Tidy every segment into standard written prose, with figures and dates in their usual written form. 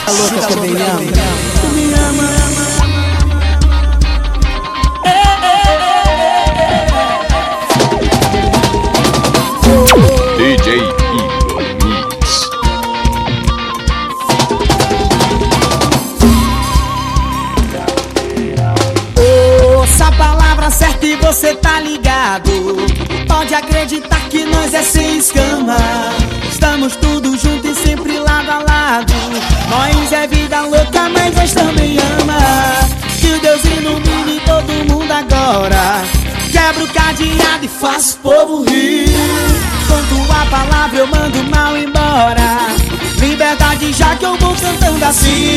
A louca também me ama. Tu me ama. DJ Igor Mix. Ouça a palavra certa e você tá ligado. Pode acreditar que nós é sem escama. Estamos tudo junto e sempre lado a lado. Nós é vida louca, mas nós também ama. Que Deus ilumine todo mundo agora. Quebra o cadeado e faz o povo rir. Com tua palavra eu mando o mal embora. Liberdade já que eu vou cantando assim.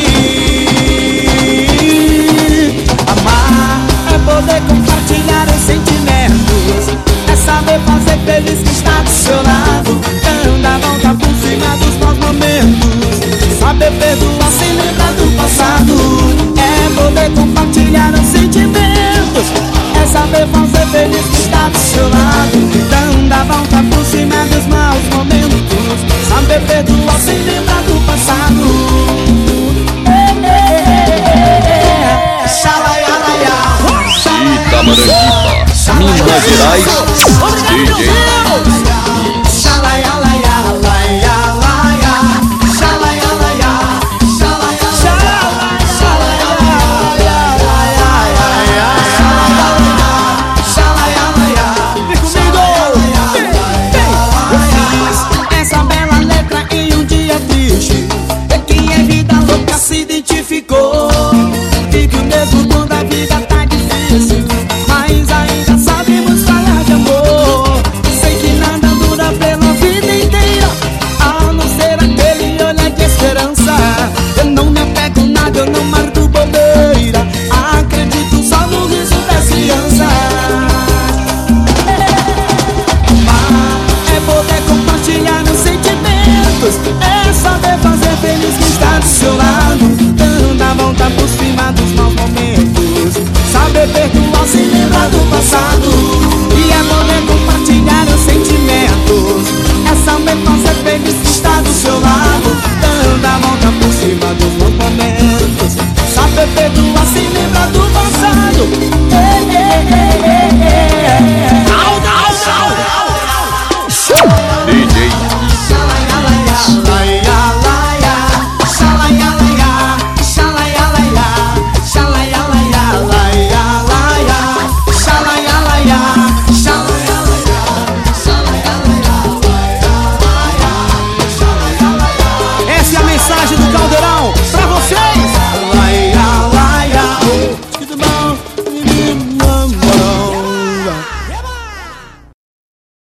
Amar é poder compartilhar os sentimentos. É saber fazer feliz que está do seu lado. Anda, volta por cima dos maus momentos. Saber perdoar sem lembrar do passado. É poder compartilhar os sentimentos. É saber fazer feliz que está do seu lado. Anda, volta por cima dos maus momentos. Saber perdoar sem lembrar do passado. Itamaratiba, Minas Gerais.